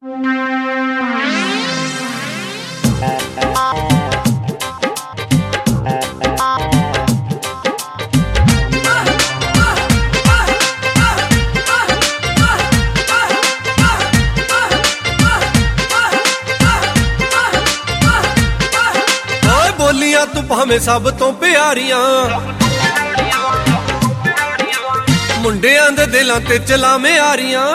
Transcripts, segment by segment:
बोलियां तू भावें सब तो प्यारियां मुंडियां दे दिलां ते चलावें आरियां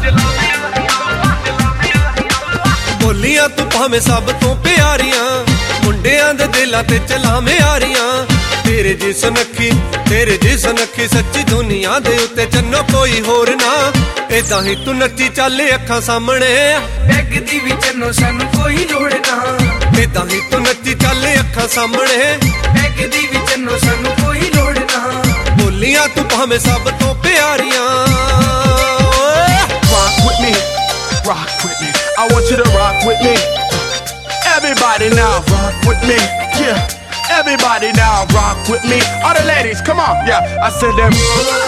बोलियां तू भावें सब तो प्यारियां मुंडियां दे दिलां ते चलावें आरियां तेरे जिस नखी सच्ची दुनिया दे उत्ते चन्नो कोई होर ना इदां ही तू नच्ची चल अखां सामने लगदी भी चन्नो सानू कोई लोड़ ना इदां ही तू नच्ची चल अखां सामने लगदी भी चन्नो सानू कोई लोड़ ना बोलियां तू भावें सब तो प्यारियां Rock with me, rock with me. I want you to rock with me. Everybody now, rock with me. Yeah, everybody now, rock with me. All the ladies, come on. Yeah, I said them.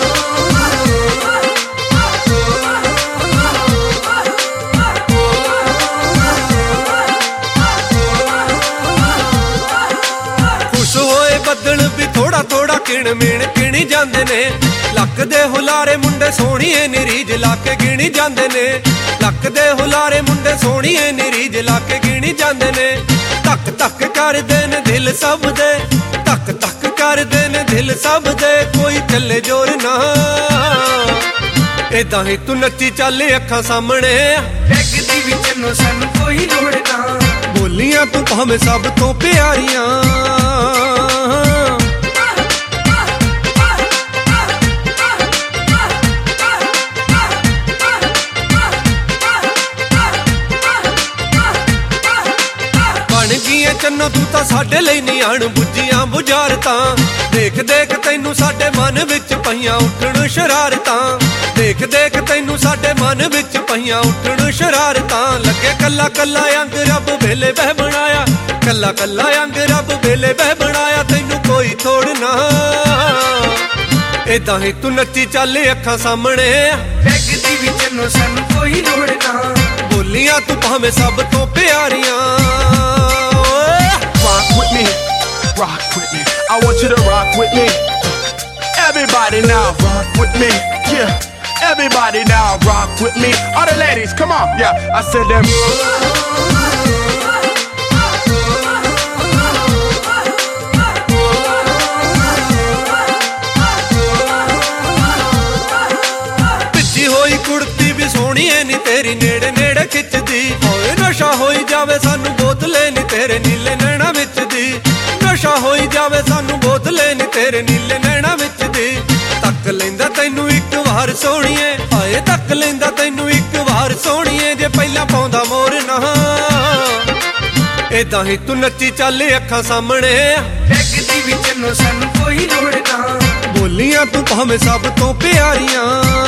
खुश होए बदल भी थोड़ा थोड़ा किण मीण किणी जांदे ने लक दे हुलारे मुंडे सोहणीए नी रीज लाके गिणी जांदे ने लक दे हुलारे मुंडे सोहणीए नी रीज लाके गिणी जांदे ने धक धक करदे ने दिल सब दे धक धक करदे ने दिल सब दे कोई चले जोर ना इदां ही तू नच्ची चल अखां सामने लगदी भी चन्नो सानू कोई लोड़ ना बोलियां तू भावें सब तो प्यारियां चन्नो तू तां साडे लई नी अण बुझियां बुझारतां देख देख तैनू साडे मन विच पईयां उठण शरारतां देख देख तैनू साडे मन विच पईयां उठण शरारतां लगे कल्ला कल्ला अंग रब वेले बह बनाया कल्ला कल्ला अंग रब वेले बह बनाया तैनू कोई थोड़ ना इदां ही तू नच्ची चल अखां सामने लगदी भी चन्नो सानू कोई लोड़ ना बोलियां तू भावें सब तो प्यारियां Rock with me, rock with me. I want you to rock with me. Everybody now, rock with me. Yeah, everybody now, rock with me. All the ladies, come on. Yeah, I said them. पिछी होई कुड़ती भी सोहणी है नी तेरी नेड़े नेड़े खिचदी होए नशा होई जावे सानू बोतले नी तेरे नीले नैना विच दी नशा होई जावे सानू बोतले नी तेरे नीले नैना विच दी तक लैंदा तैनू इक वार सोहणीए हाए तक लैंदा तैनू इक वार सोहणीए जे पहिला पाउंदा मोर ना इदां ही तू नच्ची चल अखां सामने लगदी भी चन्नो सानू कोई लोड़ ना बोलियां तू भावें सब तो प्यारियां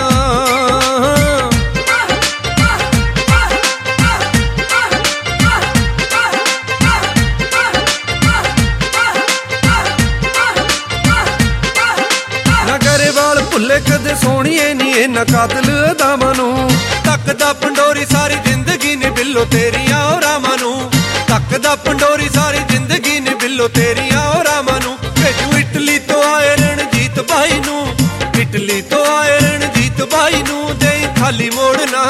भुले कदे सोहणीए नी इन्ना कातल अदावां नूं तकदा पंडोरी सारी जिंदगी नी बिल्लो तेरियां ओ रामां नूं तकदा पंडोरी सारी जिंदगी नी बिल्लो तेरियां ओ रामां नूं भेजू इटली तो आए रणजीत भाई नूं इटली तो आए रणजीत भाई नूं देई खाली मोड़ना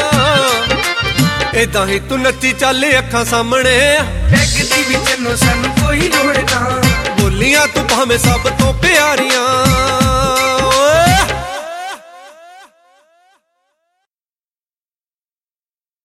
इदां ही तू नच्ची चल अखां सामने लगदी भी चन्नो सानू कोई लोड़ ना बोलियां तू भावें सब तो प्यारियां